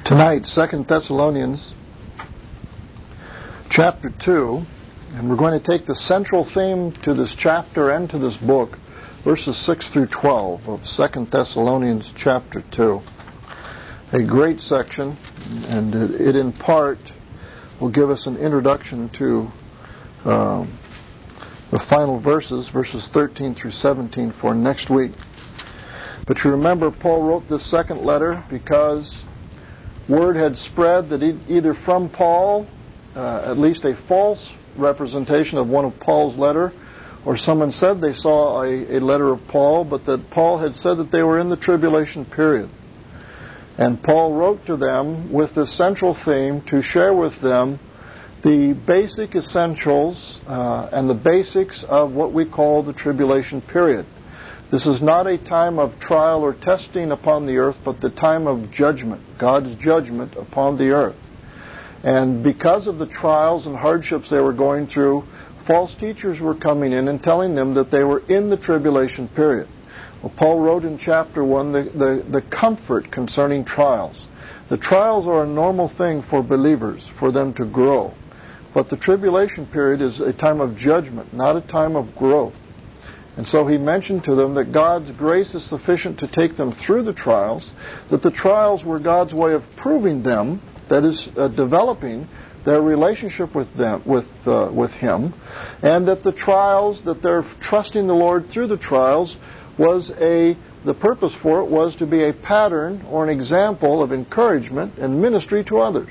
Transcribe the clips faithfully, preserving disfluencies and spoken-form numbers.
Tonight, Second Thessalonians chapter two, and we're going to take the central theme to this chapter and to this book, verses six through twelve of Second Thessalonians chapter two. A great section, and it, it in part will give us an introduction to um, the final verses, verses thirteen through seventeen for next week. But you remember, Paul wrote this second letter because word had spread that either from Paul, uh, at least a false representation of one of Paul's letter, or someone said they saw a, a letter of Paul, but that Paul had said that they were in the tribulation period. And Paul wrote to them with this central theme to share with them the basic essentials uh, and the basics of what we call the tribulation period. This is not a time of trial or testing upon the earth, but the time of judgment, God's judgment upon the earth. And because of the trials and hardships they were going through, false teachers were coming in and telling them that they were in the tribulation period. Well, Paul wrote in chapter one the, the, the comfort concerning trials. The trials are a normal thing for believers, for them to grow. But the tribulation period is a time of judgment, not a time of growth. And so he mentioned to them that God's grace is sufficient to take them through the trials, that the trials were God's way of proving them, that is, uh, developing their relationship with them, with uh, with Him, and that the trials, that they're trusting the Lord through the trials, was a the purpose for it was to be a pattern or an example of encouragement and ministry to others.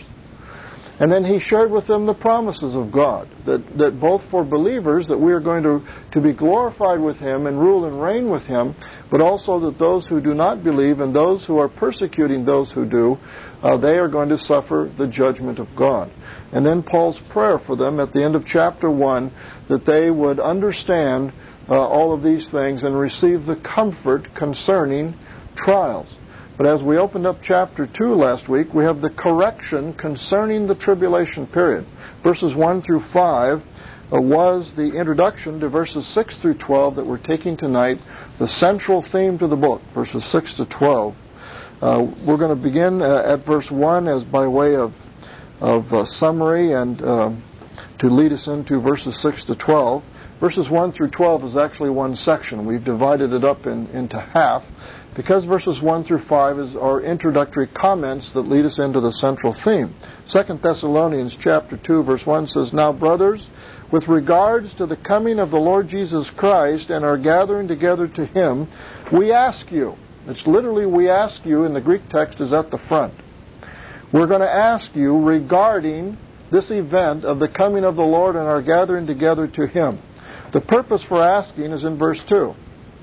And then he shared with them the promises of God, that, that both for believers, that we are going to, to be glorified with Him and rule and reign with Him, but also that those who do not believe and those who are persecuting those who do, uh, they are going to suffer the judgment of God. And then Paul's prayer for them at the end of chapter one, that they would understand uh, all of these things and receive the comfort concerning trials. But as we opened up chapter two last week, we have the correction concerning the tribulation period. Verses one through five uh, was the introduction to verses six through twelve that we're taking tonight, the central theme to the book, verses six to twelve. Uh, we're going to begin uh, at verse one as by way of, of uh, summary and uh, to lead us into verses six to twelve. Verses one through twelve is actually one section. We've divided it up in, into half, because verses one through five is our introductory comments that lead us into the central theme. Second Thessalonians chapter two, verse one says, "Now, brothers, with regards to the coming of the Lord Jesus Christ and our gathering together to Him, we ask you," it's literally "we ask you," in the Greek text is at the front. We're going to ask you regarding this event of the coming of the Lord and our gathering together to Him. The purpose for asking is in verse two.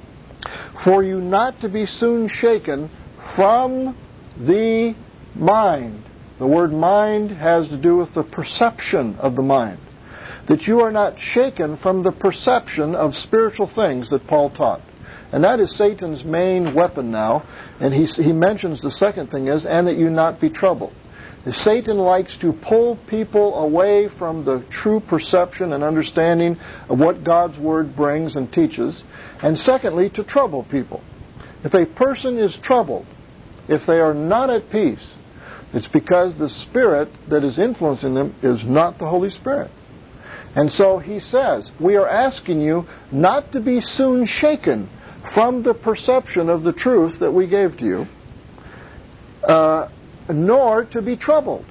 "For you not to be soon shaken from the mind." The word mind has to do with the perception of the mind. That you are not shaken from the perception of spiritual things that Paul taught. And that is Satan's main weapon now. And he, he mentions the second thing is, and that you not be troubled. Satan likes to pull people away from the true perception and understanding of what God's Word brings and teaches. And secondly, to trouble people. If a person is troubled, if they are not at peace, it's because the Spirit that is influencing them is not the Holy Spirit. And so he says, we are asking you not to be soon shaken from the perception of the truth that we gave to you, uh, nor to be troubled.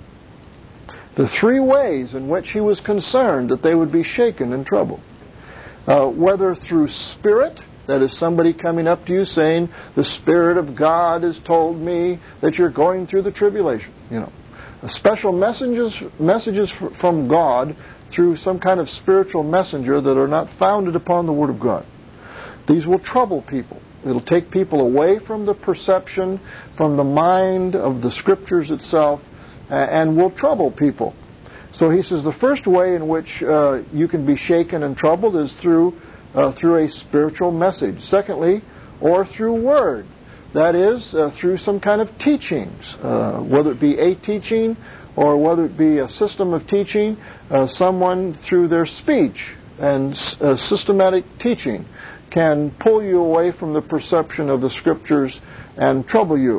The three ways in which he was concerned that they would be shaken and troubled. Uh, whether through spirit, that is somebody coming up to you saying, the Spirit of God has told me that you're going through the tribulation. You know, special messages, messages from God through some kind of spiritual messenger that are not founded upon the Word of God. These will trouble people. It'll take people away from the perception, from the mind of the Scriptures itself, and will trouble people. So he says the first way in which uh, you can be shaken and troubled is through uh, through a spiritual message. Secondly, or through word. That is, uh, through some kind of teachings, uh, whether it be a teaching or whether it be a system of teaching, uh, someone through their speech and uh, systematic teaching can pull you away from the perception of the Scriptures and trouble you.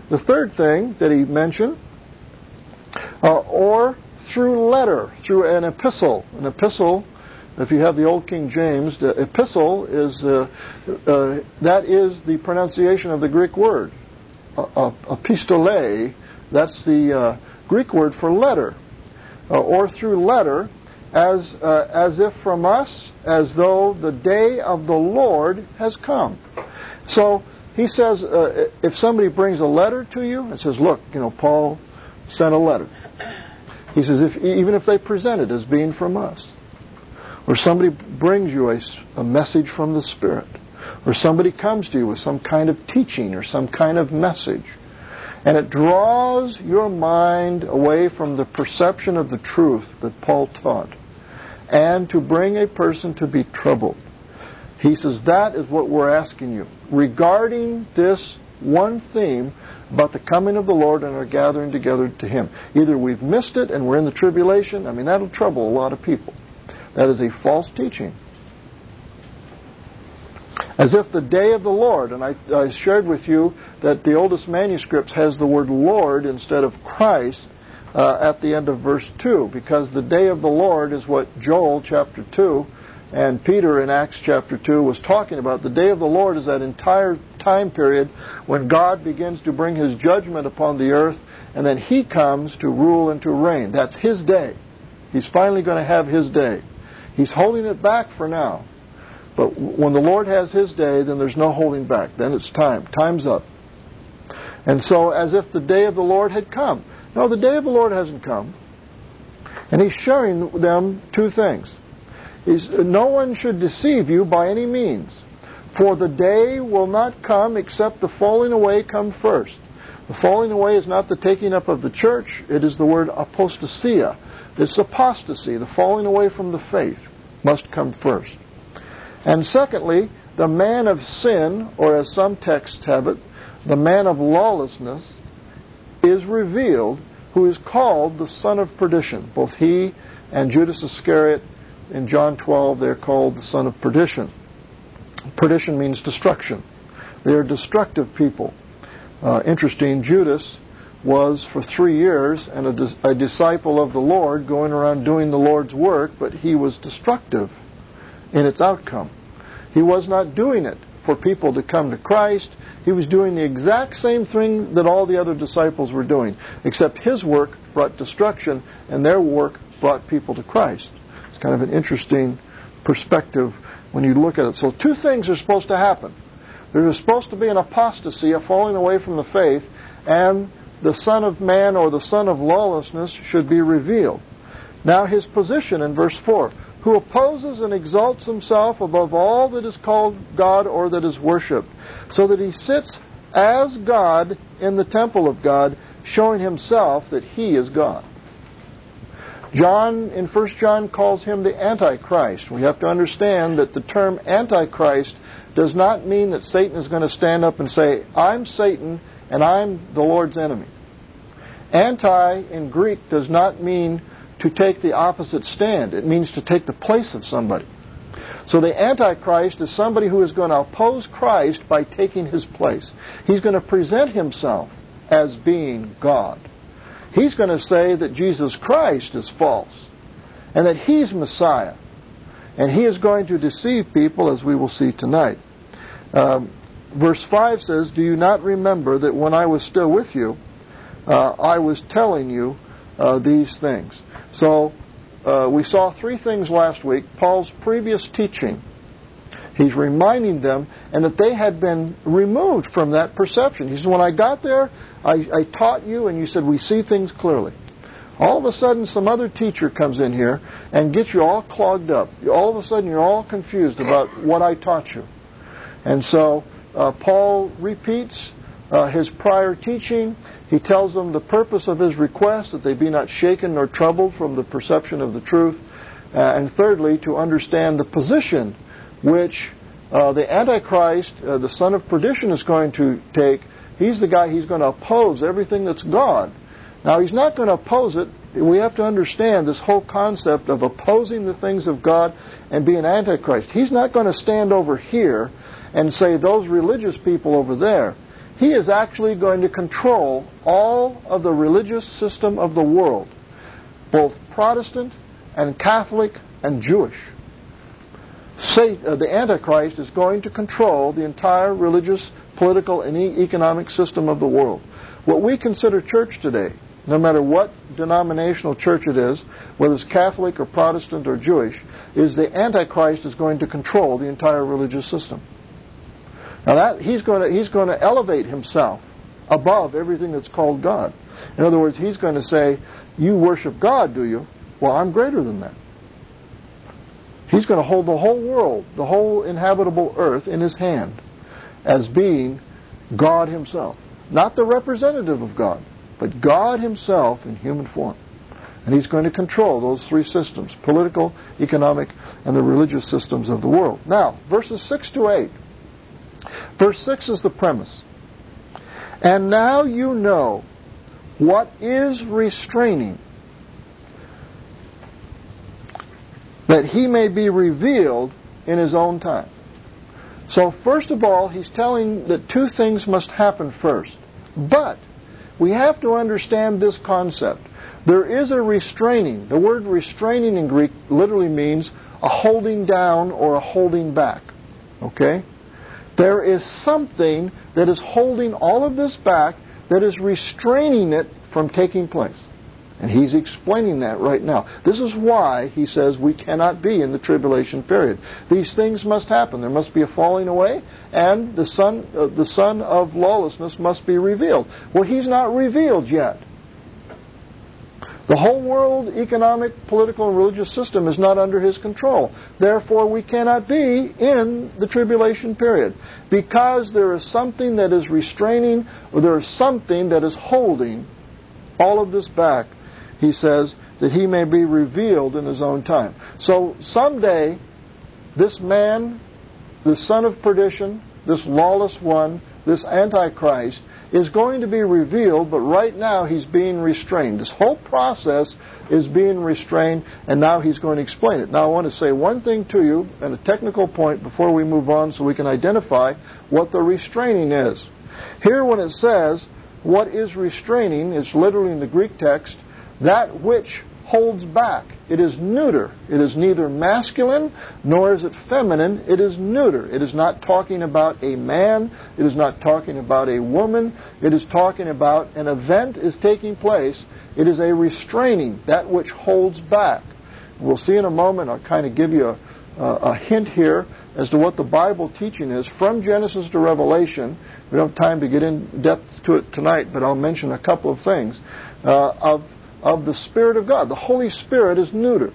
The third thing that he mentioned, uh, or through letter, through an epistle. An epistle, if you have the Old King James, the epistle is, uh, uh, that is the pronunciation of the Greek word. Uh, epistole, that's the uh, Greek word for letter. Uh, or through letter, as uh, as if from us, as though the day of the Lord has come. So he says, uh, if somebody brings a letter to you and says, look, you know, Paul sent a letter. He says, if, even if they present it as being from us, or somebody brings you a, a message from the Spirit, or somebody comes to you with some kind of teaching or some kind of message, and it draws your mind away from the perception of the truth that Paul taught, and to bring a person to be troubled. He says that is what we're asking you. Regarding this one theme about the coming of the Lord and our gathering together to Him. Either we've missed it and we're in the tribulation. I mean, that'll trouble a lot of people. That is a false teaching. As if the day of the Lord, and I, I shared with you that the oldest manuscripts has the word Lord instead of Christ uh, at the end of verse two, because the day of the Lord is what Joel chapter two and Peter in Acts chapter two was talking about. The day of the Lord is that entire time period when God begins to bring His judgment upon the earth, and then He comes to rule and to reign. That's His day. He's finally going to have His day. He's holding it back for now. But when the Lord has His day, then there's no holding back. Then it's time. Time's up. And so as if the day of the Lord had come. No, the day of the Lord hasn't come. And He's showing them two things. He's, no one should deceive you by any means. For the day will not come except the falling away come first. The falling away is not the taking up of the church. It is the word apostasia. It's apostasy. The falling away from the faith must come first. And secondly, the man of sin, or as some texts have it, the man of lawlessness, is revealed, who is called the son of perdition. Both he and Judas Iscariot in John twelve, they're called the son of perdition. Perdition means destruction. They are destructive people. Uh, interesting, Judas was for three years and a, dis- a disciple of the Lord, going around doing the Lord's work, but he was destructive in its outcome. He was not doing it for people to come to Christ. He was doing the exact same thing that all the other disciples were doing, except his work brought destruction and their work brought people to Christ. It's kind of an interesting perspective when you look at it. So two things are supposed to happen. There's supposed to be an apostasy, a falling away from the faith, and the Son of Man or the Son of Lawlessness should be revealed. Now his position in verse four, who opposes and exalts himself above all that is called God or that is worshipped, so that he sits as God in the temple of God, showing himself that he is God. John, in First John, calls him the Antichrist. We have to understand that the term Antichrist does not mean that Satan is going to stand up and say, I'm Satan and I'm the Lord's enemy. Anti in Greek does not mean to take the opposite stand. It means to take the place of somebody. So the Antichrist is somebody who is going to oppose Christ by taking his place. He's going to present himself as being God. He's going to say that Jesus Christ is false and that He's Messiah. And He is going to deceive people, as we will see tonight. Um, verse five says, do you not remember that when I was still with you, uh, I was telling you uh, these things? So uh, we saw three things last week. Paul's previous teaching. He's reminding them, and that they had been removed from that perception. He said, when I got there, I, I taught you, and you said, we see things clearly. All of a sudden, some other teacher comes in here and gets you all clogged up. All of a sudden, you're all confused about what I taught you. And so, uh, Paul repeats uh, his prior teaching. He tells them the purpose of his request, that they be not shaken nor troubled from the perception of the truth. Uh, and thirdly, to understand the position which uh, the Antichrist, uh, the son of perdition, is going to take. He's the guy, he's going to oppose everything that's God. Now, he's not going to oppose it. We have to understand this whole concept of opposing the things of God and being Antichrist. He's not going to stand over here and say, those religious people over there. he is actually going to control all of the religious system of the world, both Protestant and Catholic and Jewish. Satan, uh, the Antichrist is going to control the entire religious, political, and e- economic system of the world. What we consider church today, no matter what denominational church it is, whether it's Catholic or Protestant or Jewish, is the Antichrist is going to control the entire religious system. Now that he's going to he's going to elevate himself above everything that's called God. In other words, he's going to say, "You worship God, do you? Well, I'm greater than that." He's going to hold the whole world, the whole inhabitable earth in his hand as being God himself. Not the representative of God, but God himself in human form. And he's going to control those three systems, political, economic, and the religious systems of the world. Now, verses six to eight. Verse six is the premise. And now you know what is restraining, that he may be revealed in his own time. So first of all, he's telling that two things must happen first. But we have to understand this concept. There is a restraining. The word restraining in Greek literally means a holding down or a holding back. Okay? There is something that is holding all of this back, that is restraining it from taking place. And he's explaining that right now. This is why he says we cannot be in the tribulation period. These things must happen. There must be a falling away, and the son, uh, the son of lawlessness must be revealed. Well, he's not revealed yet. The whole world economic, political, and religious system is not under his control. Therefore, we cannot be in the tribulation period, because there is something that is restraining, or there is something that is holding all of this back. He says that he may be revealed in his own time. So someday, this man, the son of perdition, this lawless one, this Antichrist, is going to be revealed, but right now he's being restrained. This whole process is being restrained, and now he's going to explain it. Now I want to say one thing to you, and a technical point before we move on, so we can identify what the restraining is. Here when it says, what is restraining, is literally in the Greek text, that which holds back. It is neuter. It is neither masculine nor is it feminine. It is neuter. It is not talking about a man. It is not talking about a woman. It is talking about an event is taking place. It is a restraining, that which holds back. We'll see in a moment. I'll kind of give you a, a hint here as to what the Bible teaching is from Genesis to Revelation. We don't have time to get in depth to it tonight, but I'll mention a couple of things uh, of of the Spirit of God. The Holy Spirit is neuter.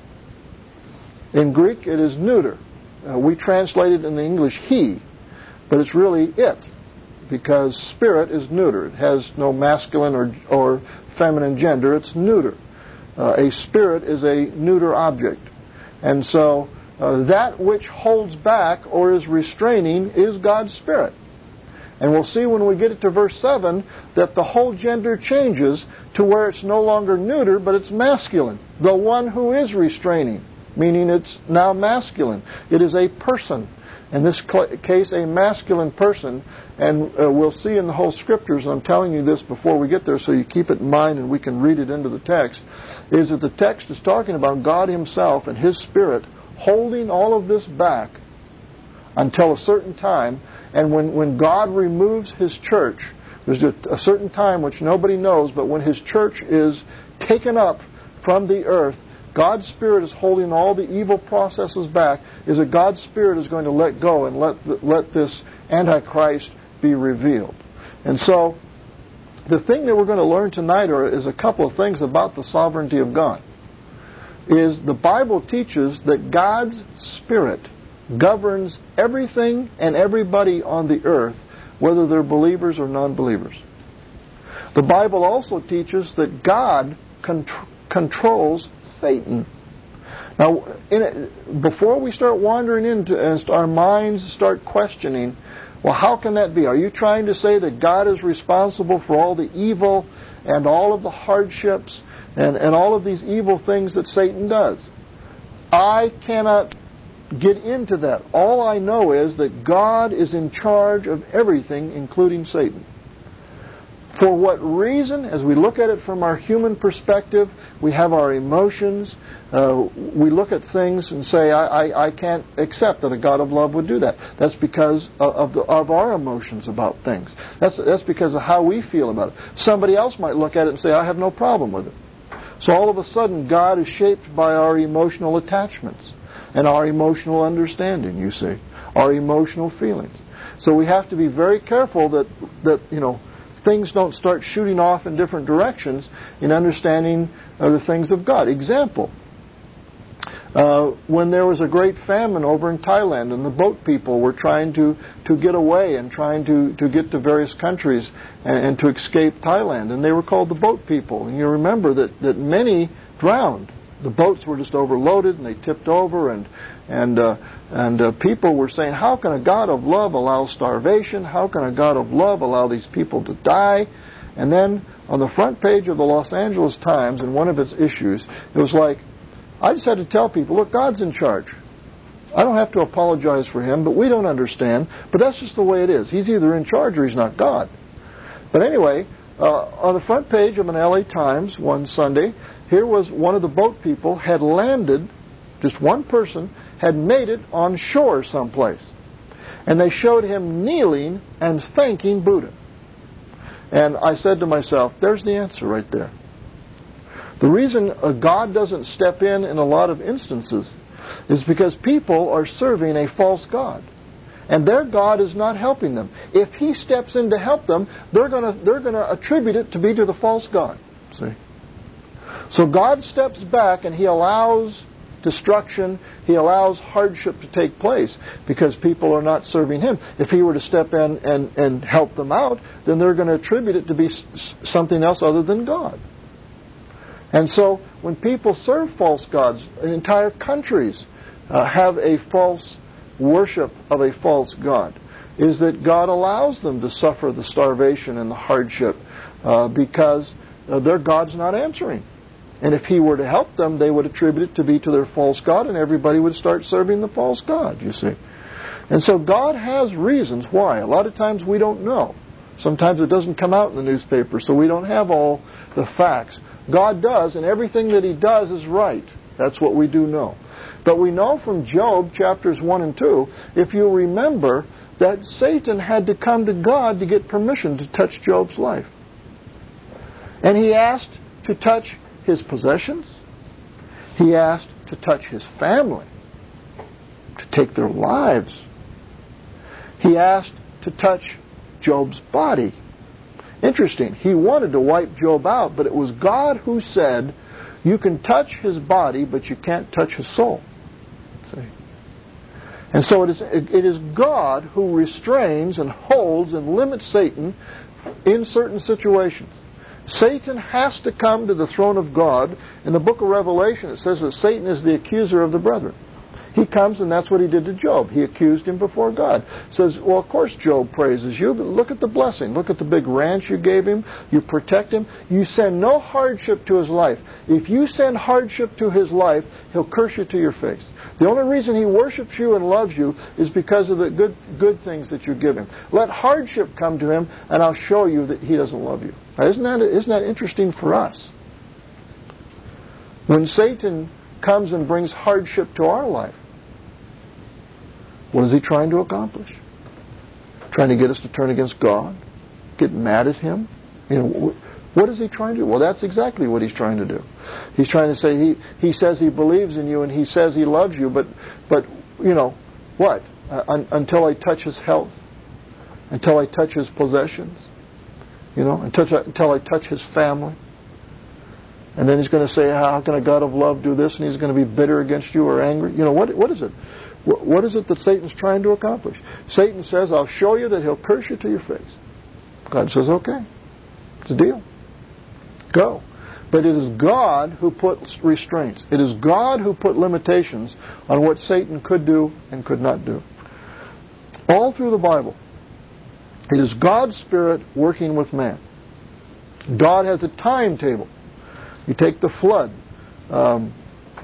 In Greek, it is neuter. Uh, we translate it in the English He, but it's really it, because Spirit is neuter. It has no masculine or, or feminine gender. It's neuter. Uh, a spirit is a neuter object. And so uh, that which holds back or is restraining is God's Spirit. And we'll see when we get it to verse seven that the whole gender changes to where it's no longer neuter, but it's masculine. The one who is restraining, meaning it's now masculine. It is a person. In this case, a masculine person. And uh, we'll see in the whole Scriptures, and I'm telling you this before we get there so you keep it in mind and we can read it into the text, is that the text is talking about God Himself and His Spirit holding all of this back until a certain time. And when, when God removes His church, there's a, a certain time which nobody knows, but when His church is taken up from the earth, God's Spirit is holding all the evil processes back, is that God's Spirit is going to let go and let, the, let this Antichrist be revealed. And so, the thing that we're going to learn tonight are, is a couple of things about the sovereignty of God. Is the Bible teaches that God's Spirit governs everything and everybody on the earth, whether they're believers or non-believers. The Bible also teaches that God contr- controls Satan. Now, in it, before we start wandering into, as our minds start questioning, well, how can that be? Are you trying to say that God is responsible for all the evil and all of the hardships and, and all of these evil things that Satan does? I cannot get into that. All I know is that God is in charge of everything, including Satan. For what reason? As we look at it from our human perspective, we have our emotions. Uh, we look at things and say, I, I, I can't accept that a God of love would do that. That's because of, of, the, of our emotions about things. That's, that's because of how we feel about it. Somebody else might look at it and say, I have no problem with it. So all of a sudden, God is shaped by our emotional attachments and our emotional understanding, you see, our emotional feelings. So we have to be very careful that, that you know, things don't start shooting off in different directions in understanding uh, the things of God. Example, uh, when there was a great famine over in Thailand and the boat people were trying to, to get away and trying to, to get to various countries and, and to escape Thailand, and they were called the boat people. And you remember that, that many drowned. The boats were just overloaded and they tipped over, and and uh, and uh, people were saying, how can a God of love allow starvation? How can a God of love allow these people to die? And then on the front page of the Los Angeles Times, in one of its issues, it was like, I just had to tell people, look, God's in charge. I don't have to apologize for Him, but we don't understand. But that's just the way it is. He's either in charge or He's not God. But anyway, Uh, on the front page of an L A Times one Sunday, here was one of the boat people had landed, just one person, had made it on shore someplace. And they showed him kneeling and thanking Buddha. And I said to myself, there's the answer right there. The reason uh, God doesn't step in in a lot of instances is because people are serving a false God. And their God is not helping them. If He steps in to help them, they're going to they're going to attribute it to be to the false God. See? So God steps back and He allows destruction, He allows hardship to take place because people are not serving Him. If He were to step in and, and help them out, then they're going to attribute it to be something else other than God. And so when people serve false gods, entire countries uh, have a false worship of a false god, is that God allows them to suffer the starvation and the hardship uh, because uh, their God's not answering. And if He were to help them, they would attribute it to be to their false god, and everybody would start serving the false god, you see. And so God has reasons why. A lot of times we don't know. Sometimes it doesn't come out in the newspaper, so we don't have all the facts. God does, and everything that He does is right. That's what we do know. But we know from Job chapters one and two, if you remember, that Satan had to come to God to get permission to touch Job's life. And he asked to touch his possessions. He asked to touch his family, to take their lives. He asked to touch Job's body. Interesting. He wanted to wipe Job out, but it was God who said, you can touch his body, but you can't touch his soul. See? And so it is, it is God who restrains and holds and limits Satan in certain situations. Satan has to come to the throne of God. In the book of Revelation, it says that Satan is the accuser of the brethren. He comes, and that's what he did to Job. He accused him before God. Says, well, of course Job praises you, but look at the blessing. Look at the big ranch you gave him. You protect him. You send no hardship to his life. If you send hardship to his life, he'll curse you to your face. The only reason he worships you and loves you is because of the good, good things that you give him. Let hardship come to him, and I'll show you that he doesn't love you. Now, isn't that, isn't that interesting for us? When Satan comes and brings hardship to our life, what is he trying to accomplish? Trying to get us to turn against God? Get mad at Him? You know, what is he trying to do? Well, that's exactly what he's trying to do. He's trying to say he, he says he believes in you and he says he loves you, but, but you know, what? Uh, un, until I touch his health, until I touch his possessions, you know, until, until I touch his family. And then he's going to say, how can a God of love do this? And he's going to be bitter against you or angry. You know, what? What is it? What is it that Satan's trying to accomplish? Satan says, I'll show you that he'll curse you to your face. God says, okay. It's a deal. Go. But it is God who put restraints. It is God who put limitations on what Satan could do and could not do. All through the Bible, it is God's Spirit working with man. God has a timetable. You take the flood. Um,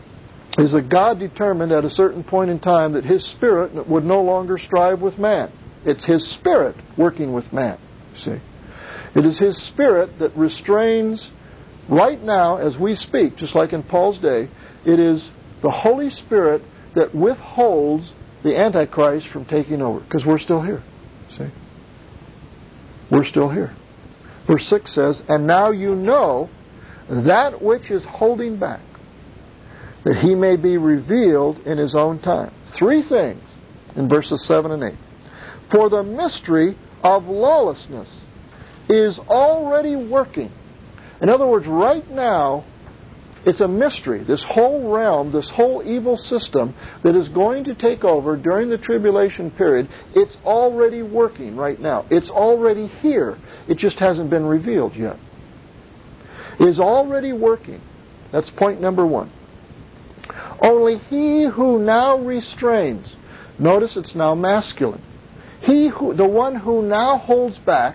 is that God determined at a certain point in time that His Spirit would no longer strive with man. It's His Spirit working with man, you see. It is His Spirit that restrains, right now as we speak, just like in Paul's day, it is the Holy Spirit that withholds the Antichrist from taking over, because we're still here, see. We're still here. Verse six says, "And now you know that which is holding back, that He may be revealed in His own time." Three things in verses seven and eight. "For the mystery of lawlessness is already working." In other words, right now, it's a mystery. This whole realm, this whole evil system that is going to take over during the tribulation period, it's already working right now. It's already here. It just hasn't been revealed yet. It is already working. That's point number one. "Only he who now restrains," notice it's now masculine, he who, the one who now holds back,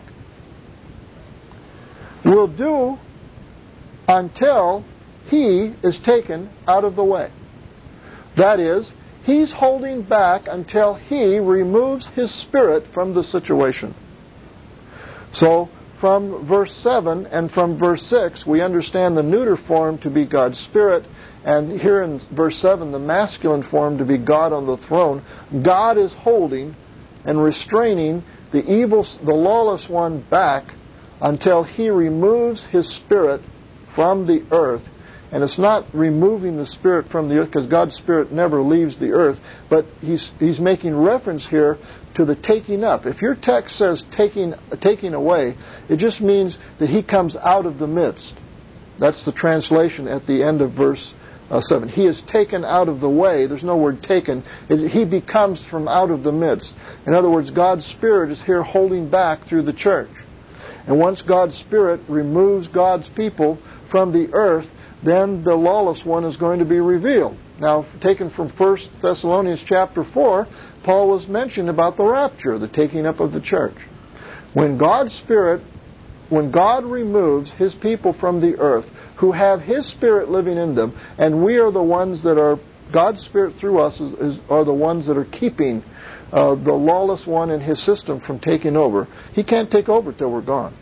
"will do until he is taken out of the way." That is, he's holding back until he removes his Spirit from the situation. So, from verse seven and from verse six, we understand the neuter form to be God's Spirit, and here in verse seven, the masculine form to be God on the throne. God is holding and restraining the evil, the lawless one back until He removes His Spirit from the earth. And it's not removing the Spirit from the earth, because God's Spirit never leaves the earth, but He's He's making reference here to the taking up. If your text says taking taking away, it just means that He comes out of the midst. That's the translation at the end of verse uh, seven. He is taken out of the way. There's no word taken. It, he becomes from out of the midst. In other words, God's Spirit is here holding back through the church. And once God's Spirit removes God's people from the earth, then the lawless one is going to be revealed. Now, taken from First Thessalonians chapter four, Paul was mentioning about the rapture, the taking up of the church. When God's Spirit, when God removes His people from the earth, who have His Spirit living in them, and we are the ones that are, God's Spirit through us is, is, are the ones that are keeping uh, the lawless one and his system from taking over. He can't take over till we're gone.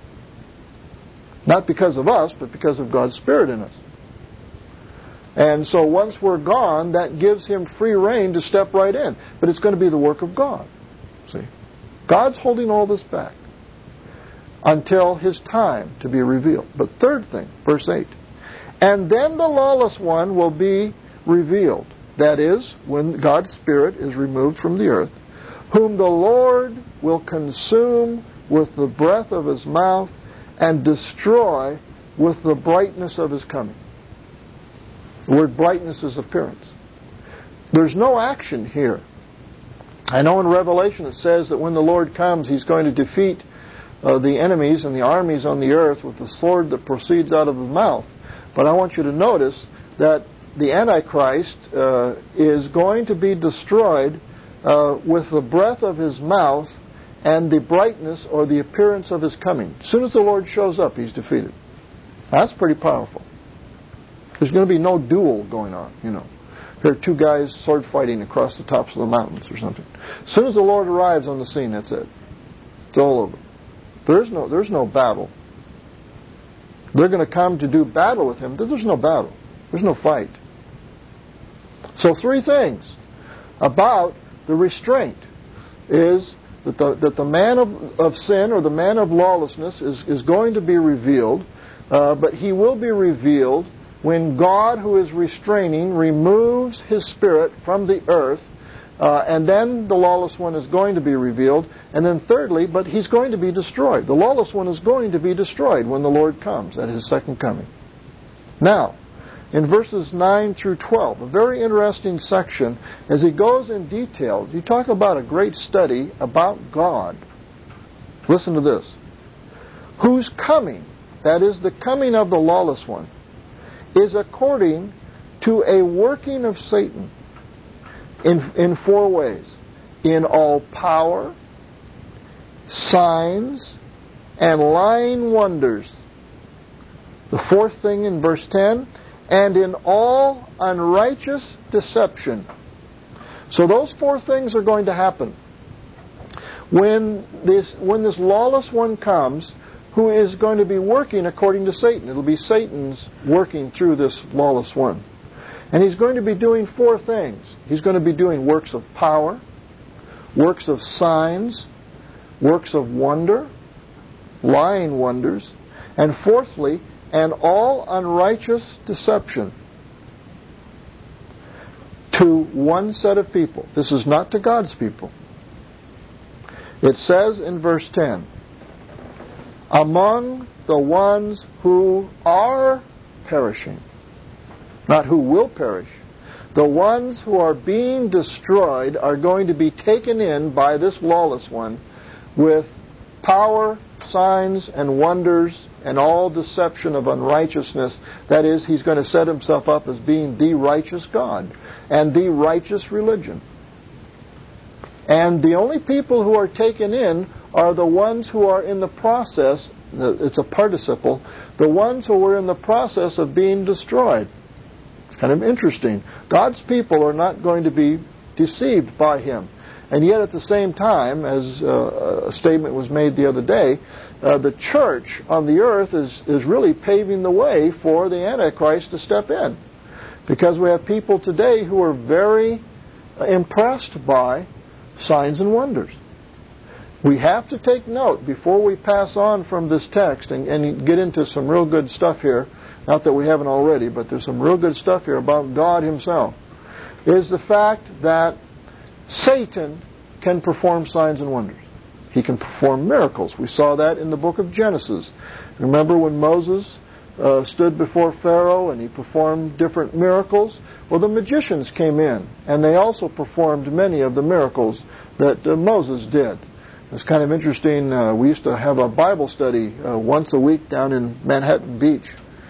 Not because of us, but because of God's Spirit in us. And so once we're gone, that gives Him free rein to step right in. But it's going to be the work of God. See? God's holding all this back until His time to be revealed. But third thing, verse eight. "And then the lawless one will be revealed." That is, when God's Spirit is removed from the earth, "whom the Lord will consume with the breath of His mouth, and destroy with the brightness of His coming." The word brightness is appearance. There's no action here. I know in Revelation it says that when the Lord comes, He's going to defeat uh, the enemies and the armies on the earth with the sword that proceeds out of His mouth. But I want you to notice that the Antichrist uh, is going to be destroyed uh, with the breath of his mouth and the brightness or the appearance of His coming. As soon as the Lord shows up, He's defeated. That's pretty powerful. There's going to be no duel going on, you know. There are two guys sword fighting across the tops of the mountains or something. As soon as the Lord arrives on the scene, that's it. It's all over. There is no, there's no battle. They're going to come to do battle with Him. There's no battle. There's no fight. So three things about the restraint is that the, that the man of, of sin or the man of lawlessness is, is going to be revealed, uh, but he will be revealed when God, who is restraining, removes His Spirit from the earth, uh, and then the lawless one is going to be revealed. And then thirdly, but he's going to be destroyed. The lawless one is going to be destroyed when the Lord comes at His second coming. Now, in verses nine through twelve, a very interesting section, as he goes in detail, you talk about a great study about God. Listen to this. "Whose coming," that is the coming of the lawless one, "is according to a working of Satan in, in four ways. In all power, signs, and lying wonders." The fourth thing in verse ten, and in all unrighteous deception. So those four things are going to happen. When this, when this lawless one comes, who is going to be working according to Satan. It'll be Satan's working through this lawless one. And he's going to be doing four things. He's going to be doing works of power, works of signs, works of wonder, lying wonders, and fourthly, and all unrighteous deception to one set of people. This is not to God's people. It says in verse ten, among the ones who are perishing, not who will perish. The ones who are being destroyed are going to be taken in by this lawless one with power, signs, and wonders, and all deception of unrighteousness. That is, he's going to set himself up as being the righteous God and the righteous religion. And the only people who are taken in are the ones who are in the process, it's a participle, the ones who are in the process of being destroyed. It's kind of interesting. God's people are not going to be deceived by him. And yet at the same time, as uh, a statement was made the other day, uh, the church on the earth is, is really paving the way for the Antichrist to step in. Because we have people today who are very impressed by signs and wonders. We have to take note before we pass on from this text and, and get into some real good stuff here, not that we haven't already, but there's some real good stuff here about God himself, is the fact that Satan can perform signs and wonders. He can perform miracles. We saw that in the book of Genesis. Remember when Moses uh, stood before Pharaoh and he performed different miracles? Well, the magicians came in, and they also performed many of the miracles that uh, Moses did. It's kind of interesting. Uh, we used to have a Bible study uh, once a week down in Manhattan Beach.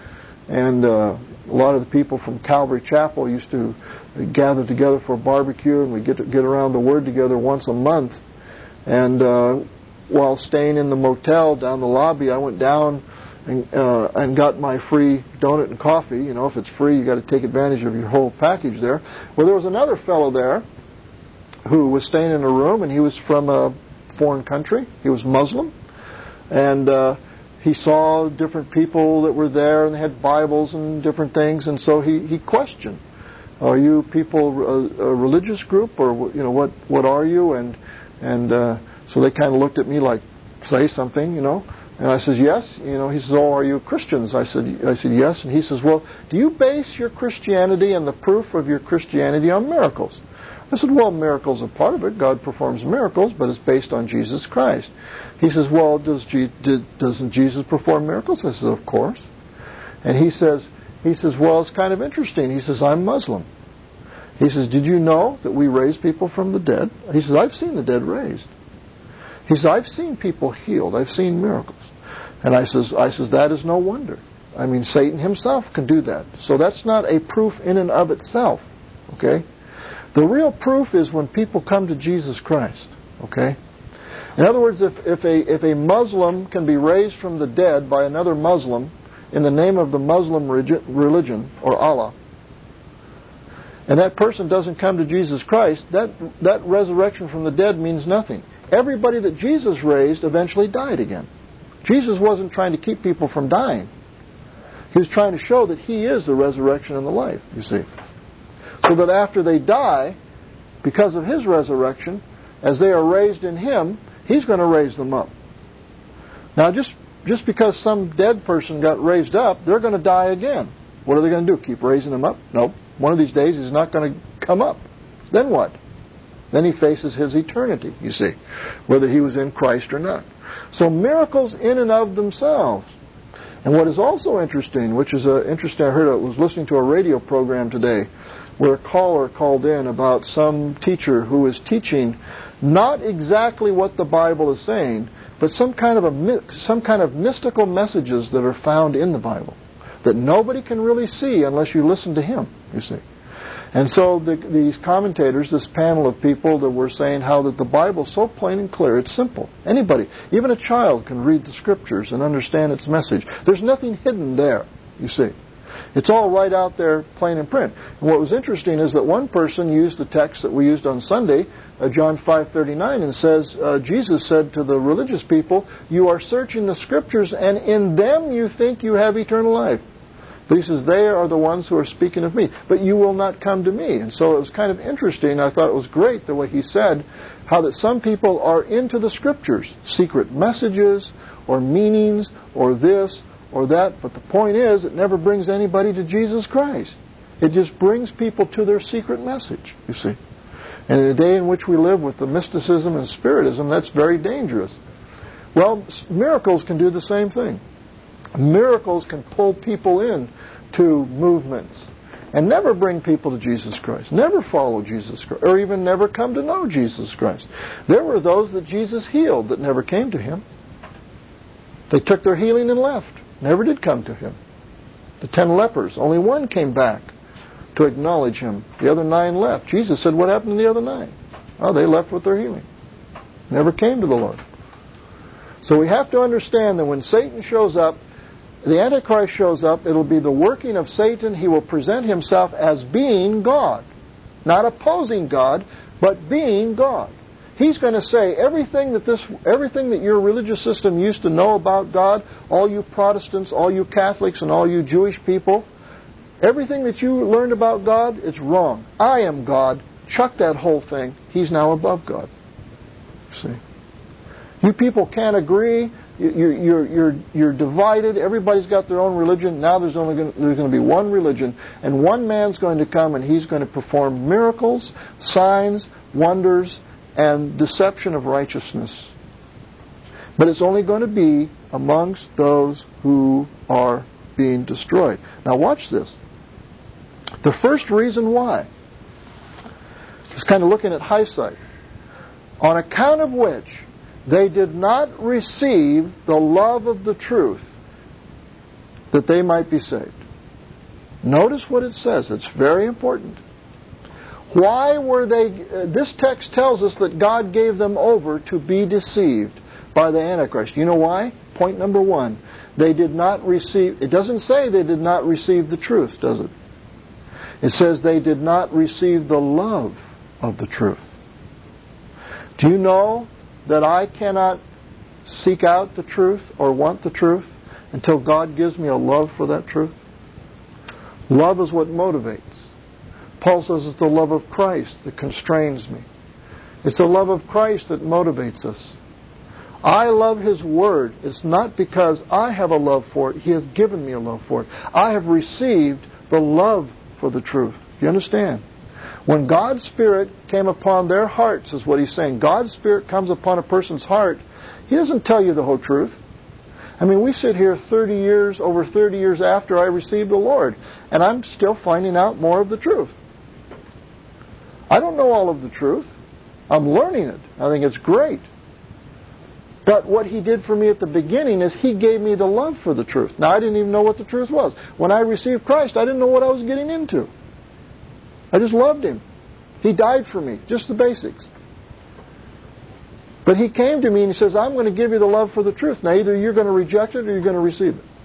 And uh, a lot of the people from Calvary Chapel used to gather together for a barbecue, and we'd get, to get around the Word together once a month. And uh, while staying in the motel down the lobby, I went down and, uh, and got my free donut and coffee. You know, if it's free, you got to take advantage of your whole package there. Well, there was another fellow there who was staying in a room, and he was from a foreign country. He was Muslim. And uh, he saw different people that were there, and they had Bibles and different things, and so he, he questioned, are you people a, a religious group, or you know what what are you? And and uh, so they kind of looked at me like, say something, you know. And I says, yes. You know, he says, oh, are you Christians? I said, I said, yes. And he says, well, do you base your Christianity and the proof of your Christianity on miracles? I said, well, miracles are part of it. God performs miracles, but it's based on Jesus Christ. He says, well, does G- did, doesn't Jesus perform miracles? I said, of course. And he says, he says, well, it's kind of interesting. He says, I'm Muslim. He says, did you know that we raise people from the dead? He says, I've seen the dead raised. He says, I've seen people healed. I've seen miracles. And I says, I says, that is no wonder. I mean, Satan himself can do that. So that's not a proof in and of itself. Okay? The real proof is when people come to Jesus Christ. Okay? In other words, if, if a if a Muslim can be raised from the dead by another Muslim in the name of the Muslim religion or Allah, and that person doesn't come to Jesus Christ, that that resurrection from the dead means nothing. Everybody that Jesus raised eventually died again. Jesus wasn't trying to keep people from dying. He was trying to show that He is the resurrection and the life, you see. So that after they die, because of His resurrection, as they are raised in Him, He's going to raise them up. Now, just, just because some dead person got raised up, they're going to die again. What are they going to do? Keep raising them up? No. One of these days, He's not going to come up. Then what? Then he faces his eternity, you see, whether he was in Christ or not. So miracles in and of themselves. And what is also interesting, which is uh, interesting, I heard, I was listening to a radio program today where a caller called in about some teacher who is teaching not exactly what the Bible is saying, but some kind of a some kind of mystical messages that are found in the Bible that nobody can really see unless you listen to him, you see. And so the, these commentators, this panel of people that were saying how that the Bible is so plain and clear, it's simple. Anybody, even a child, can read the Scriptures and understand its message. There's nothing hidden there, you see. It's all right out there, plain in print. And what was interesting is that one person used the text that we used on Sunday, uh, John five thirty-nine, and says, uh, Jesus said to the religious people, "You are searching the Scriptures, and in them you think you have eternal life." But he says, "They are the ones who are speaking of me, but you will not come to me." And so it was kind of interesting. I thought it was great the way he said how that some people are into the Scriptures, secret messages or meanings or this or that. But the point is, it never brings anybody to Jesus Christ. It just brings people to their secret message, you see. And in the day in which we live with the mysticism and spiritism, that's very dangerous. Well, miracles can do the same thing. Miracles can pull people in to movements and never bring people to Jesus Christ, never follow Jesus Christ, or even never come to know Jesus Christ. There were those that Jesus healed that never came to Him. They took their healing and left, never did come to Him. The ten lepers, only one came back to acknowledge Him. The other nine left. Jesus said, "What happened to the other nine?" Oh, they left with their healing. Never came to the Lord. So we have to understand that when Satan shows up, the Antichrist shows up, it'll be the working of Satan. He will present himself as being God. Not opposing God, but being God. He's going to say everything that this, everything that your religious system used to know about God, all you Protestants, all you Catholics, and all you Jewish people, everything that you learned about God, it's wrong. I am God. Chuck that whole thing. He's now above God. See? You people can't agree. You're, you're, you're, you're divided. Everybody's got their own religion. Now there's only going to, there's going to be one religion. And one man's going to come and he's going to perform miracles, signs, wonders, and deception of righteousness. But it's only going to be amongst those who are being destroyed. Now watch this. The first reason why is kind of looking at hindsight. On account of which they did not receive the love of the truth that they might be saved. Notice what it says. It's very important. Why were they... Uh, this text tells us that God gave them over to be deceived by the Antichrist. You know why? Point number one. They did not receive... It doesn't say they did not receive the truth, does it? It says they did not receive the love of the truth. Do you know that I cannot seek out the truth or want the truth until God gives me a love for that truth? Love is what motivates. Paul says it's the love of Christ that constrains me. It's the love of Christ that motivates us. I love His Word. It's not because I have a love for it. He has given me a love for it. I have received the love for the truth. You understand? When God's Spirit came upon their hearts, is what he's saying. God's Spirit comes upon a person's heart. He doesn't tell you the whole truth. I mean, we sit here thirty years, over thirty years after I received the Lord, and I'm still finding out more of the truth. I don't know all of the truth. I'm learning it. I think it's great. But what He did for me at the beginning is He gave me the love for the truth. Now, I didn't even know what the truth was. When I received Christ, I didn't know what I was getting into. I just loved Him. He died for me, just the basics. But He came to me and He says, I'm going to give you the love for the truth. Now, either you're going to reject it or you're going to receive it.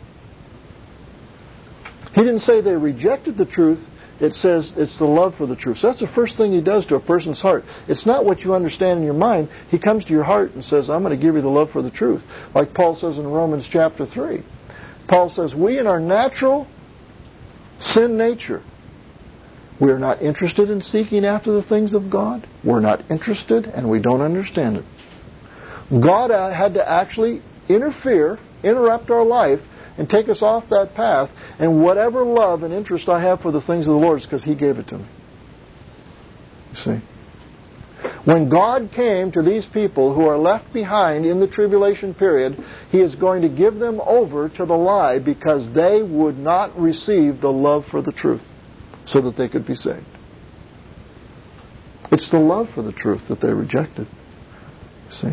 He didn't say they rejected the truth. It says it's the love for the truth. So that's the first thing He does to a person's heart. It's not what you understand in your mind. He comes to your heart and says, I'm going to give you the love for the truth. Like Paul says in Romans chapter three. Paul says, we in our natural sin nature, we are not interested in seeking after the things of God. We're not interested and we don't understand it. God had to actually interfere, interrupt our life, and take us off that path. And whatever love and interest I have for the things of the Lord is because He gave it to me. You see? When God came to these people who are left behind in the tribulation period, He is going to give them over to the lie because they would not receive the love for the truth so that they could be saved. It's the love for the truth that they rejected. You see?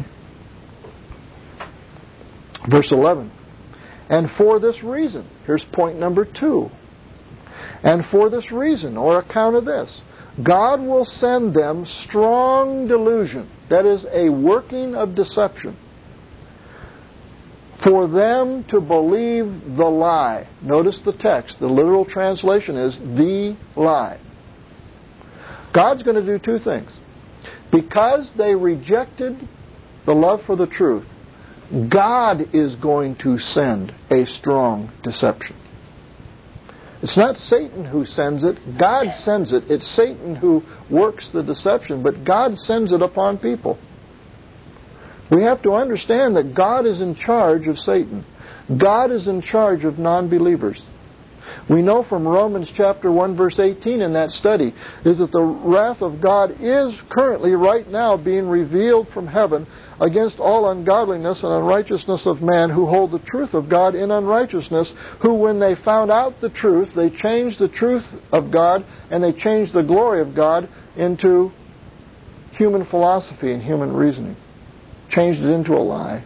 Verse eleven. And for this reason, here's point number two. And for this reason, or account of this, God will send them strong delusion. That is a working of deception. For them to believe the lie. Notice the text. The literal translation is the lie. God's going to do two things. Because they rejected the love for the truth, God is going to send a strong deception. It's not Satan who sends it. God sends it. It's Satan who works the deception, but God sends it upon people. We have to understand that God is in charge of Satan. God is in charge of non-believers. We know from Romans chapter one verse eighteen in that study is that the wrath of God is currently right now being revealed from heaven against all ungodliness and unrighteousness of man who hold the truth of God in unrighteousness, who when they found out the truth, they changed the truth of God and they changed the glory of God into human philosophy and human reasoning. Changed it into a lie.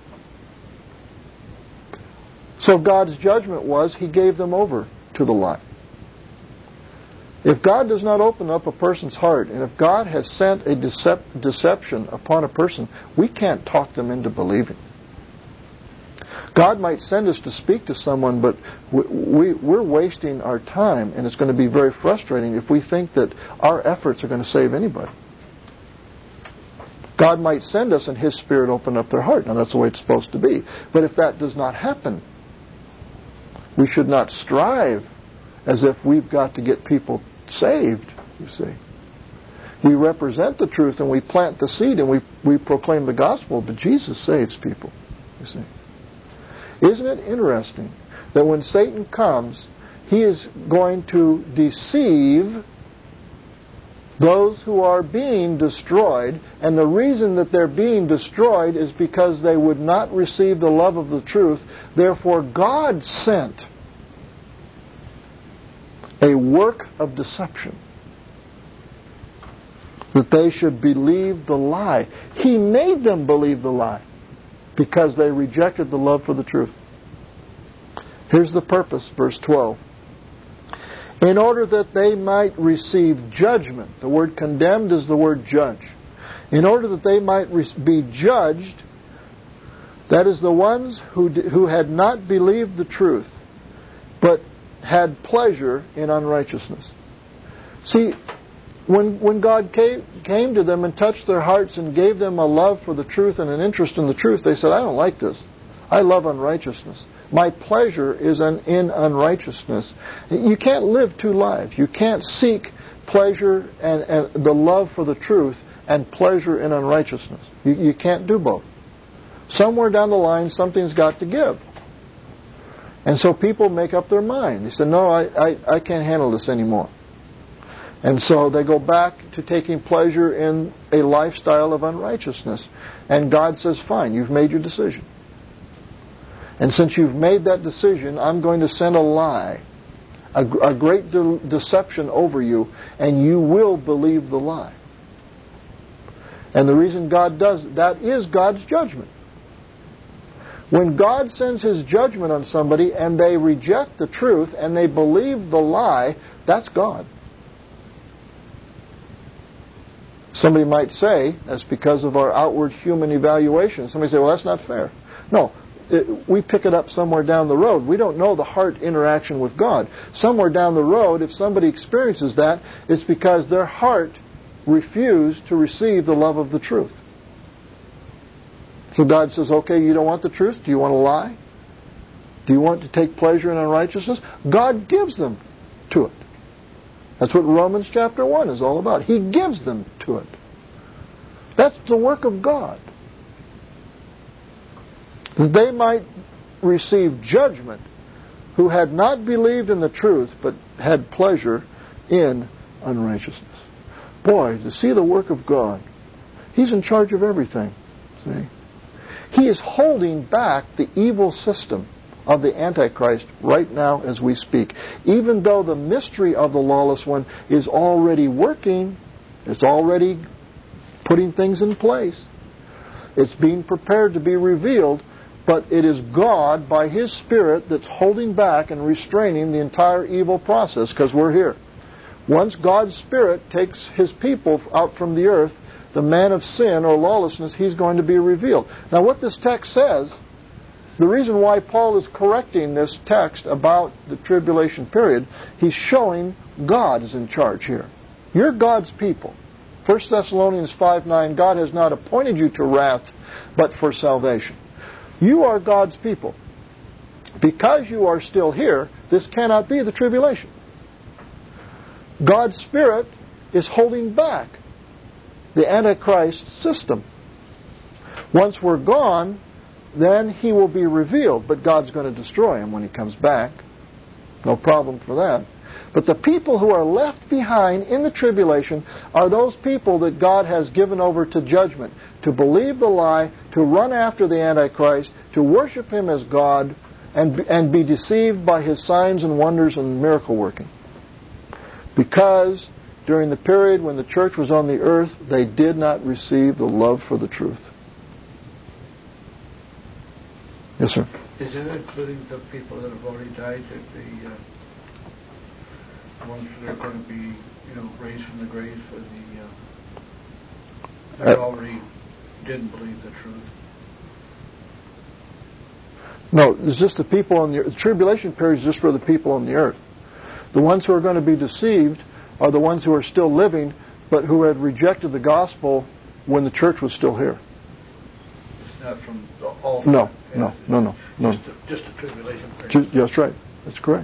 So God's judgment was He gave them over to the lie. If God does not open up a person's heart, and if God has sent a decep- deception upon a person, we can't talk them into believing. God might send us to speak to someone, but we, we, we're wasting our time, and it's going to be very frustrating if we think that our efforts are going to save anybody. God might send us and His Spirit open up their heart. Now that's the way it's supposed to be. But if that does not happen, we should not strive as if we've got to get people saved, you see. We represent the truth and we plant the seed and we, we proclaim the gospel, but Jesus saves people, you see. Isn't it interesting that when Satan comes, he is going to deceive those who are being destroyed, and the reason that they're being destroyed is because they would not receive the love of the truth. Therefore, God sent a work of deception that they should believe the lie. He made them believe the lie because they rejected the love for the truth. Here's the purpose, verse twelve. In order that they might receive judgment. The word condemned is the word judge. In order that they might re- be judged, that is the ones who d- who had not believed the truth, but had pleasure in unrighteousness. See, when when God came, came to them and touched their hearts and gave them a love for the truth and an interest in the truth, they said, I don't like this. I love unrighteousness. My pleasure is in unrighteousness. You can't live two lives. You can't seek pleasure and, and the love for the truth and pleasure in unrighteousness. You, you can't do both. Somewhere down the line, something's got to give. And so people make up their mind. They say, no, I, I, I can't handle this anymore. And so they go back to taking pleasure in a lifestyle of unrighteousness. And God says, fine, you've made your decision. And since you've made that decision, I'm going to send a lie, a, a great de- deception over you, and you will believe the lie. And the reason God does that is God's judgment. When God sends His judgment on somebody and they reject the truth and they believe the lie, that's God. Somebody might say, that's because of our outward human evaluation. Somebody say, well, that's not fair. No. It, we pick it up somewhere down the road. We don't know the heart interaction with God. Somewhere down the road, if somebody experiences that, it's because their heart refused to receive the love of the truth. So God says, okay, you don't want the truth? Do you want to lie? Do you want to take pleasure in unrighteousness? God gives them to it. That's what Romans chapter one is all about. He gives them to it. That's the work of God. That they might receive judgment who had not believed in the truth but had pleasure in unrighteousness. Boy, to see the work of God. He's in charge of everything. See? He is holding back the evil system of the Antichrist right now as we speak. Even though the mystery of the lawless one is already working, it's already putting things in place. It's being prepared to be revealed. But it is God, by His Spirit, that's holding back and restraining the entire evil process, because we're here. Once God's Spirit takes His people out from the earth, the man of sin or lawlessness, he's going to be revealed. Now what this text says the reason why Paul is correcting this text about the tribulation period, he's showing God is in charge here. You're God's people. First Thessalonians five nine, God has not appointed you to wrath, but for salvation. You are God's people. Because you are still here, this cannot be the tribulation. God's Spirit is holding back the Antichrist system. Once we're gone, then He will be revealed, but God's going to destroy Him when He comes back. No problem for that. But the people who are left behind in the tribulation are those people that God has given over to judgment, to believe the lie, to run after the Antichrist, to worship him as God, and, and be deceived by his signs and wonders and miracle working. Because during the period when the church was on the earth, they did not receive the love for the truth. Yes, sir. Is it including the people that have already died, that the uh, ones that are going to be, you know, raised from the grave, for the uh, that uh, already didn't believe the truth? No, it's just the people on the earth. The tribulation period is just for the people on the earth. The ones who are going to be deceived are the ones who are still living, but who had rejected the gospel when the church was still here. It's not from the, all. No, no, no, no, no. Just a, just a tribulation period. Just, that's right. That's correct.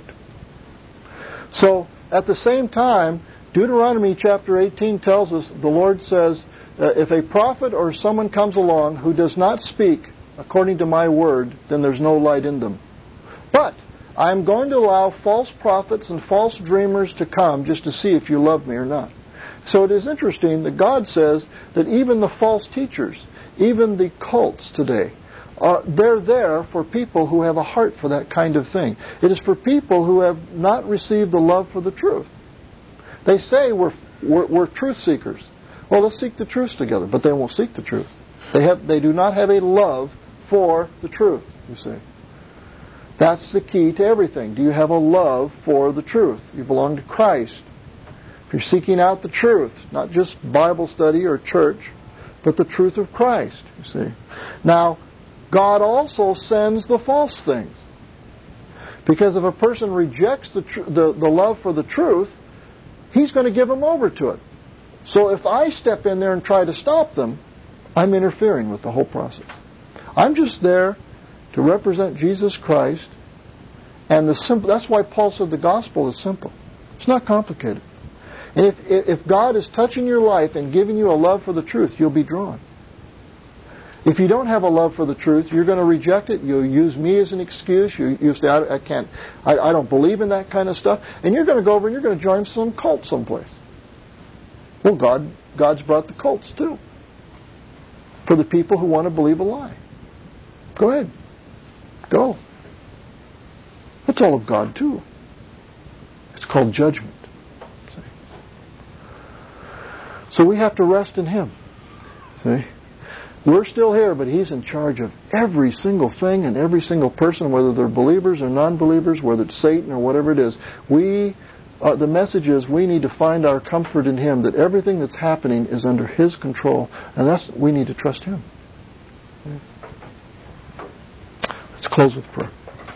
So, at the same time, Deuteronomy chapter eighteen tells us, the Lord says, uh, if a prophet or someone comes along who does not speak according to my word, then there's no light in them. But I'm going to allow false prophets and false dreamers to come just to see if you love me or not. So it is interesting that God says that even the false teachers, even the cults today, are, they're there for people who have a heart for that kind of thing. It is for people who have not received the love for the truth. They say we're, we're, we're truth seekers. Well, let's seek the truth together, but they won't seek the truth. They have, they do not have a love for the truth, you see. That's the key to everything. Do you have a love for the truth? You belong to Christ. If you're seeking out the truth, not just Bible study or church, but the truth of Christ, you see. Now, God also sends the false things. Because if a person rejects the, tr- the, the love for the truth, He's going to give them over to it. So if I step in there and try to stop them, I'm interfering with the whole process. I'm just there to represent Jesus Christ, and the simple, that's why Paul said the gospel is simple. It's not complicated. And if, if God is touching your life and giving you a love for the truth, you'll be drawn. If you don't have a love for the truth, you're going to reject it. You'll use me as an excuse. You, you say, I, I can't, I, I don't believe in that kind of stuff. And you're going to go over and you're going to join some cult someplace. Well, God, God's brought the cults too. For the people who want to believe a lie. Go ahead. Go. That's all of God too. It's called judgment. See? So we have to rest in Him. See? We're still here, but He's in charge of every single thing and every single person, whether they're believers or non-believers, whether it's Satan or whatever it is. We, uh, the message is we need to find our comfort in Him, that everything that's happening is under His control, and that's we need to trust Him. Let's close with prayer.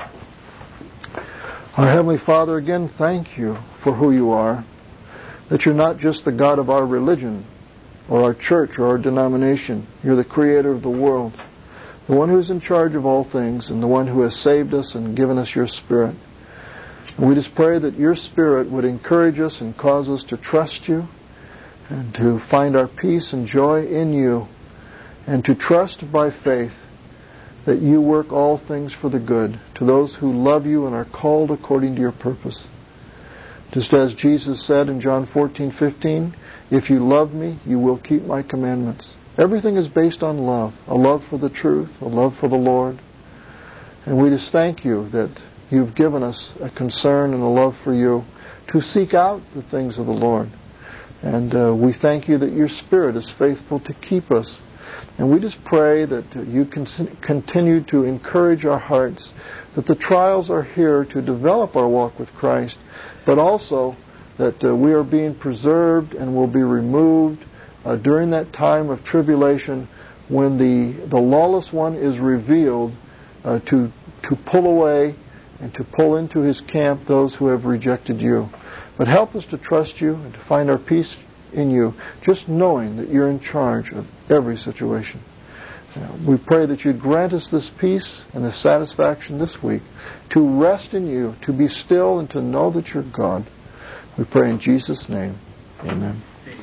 Our Heavenly Father, again, thank You for who You are, that You're not just the God of our religion, or our church, or our denomination. You're the Creator of the world, the one who's in charge of all things, and the one who has saved us and given us Your Spirit. And we just pray that Your Spirit would encourage us and cause us to trust You, and to find our peace and joy in You, and to trust by faith that You work all things for the good to those who love You and are called according to Your purpose. Just as Jesus said in John fourteen fifteen, if you love Me, you will keep My commandments. Everything is based on love, a love for the truth, a love for the Lord. And we just thank You that You've given us a concern and a love for You to seek out the things of the Lord. And uh, we thank You that Your Spirit is faithful to keep us. And we just pray that You can continue to encourage our hearts, that the trials are here to develop our walk with Christ, but also that uh, we are being preserved and will be removed uh, during that time of tribulation when the, the lawless one is revealed uh, to to pull away and to pull into His camp those who have rejected You. But help us to trust You and to find our peace in You, just knowing that You're in charge of every situation. Uh, we pray that You'd grant us this peace and this satisfaction this week, to rest in You, to be still and to know that You're God. We pray in Jesus' name. Amen.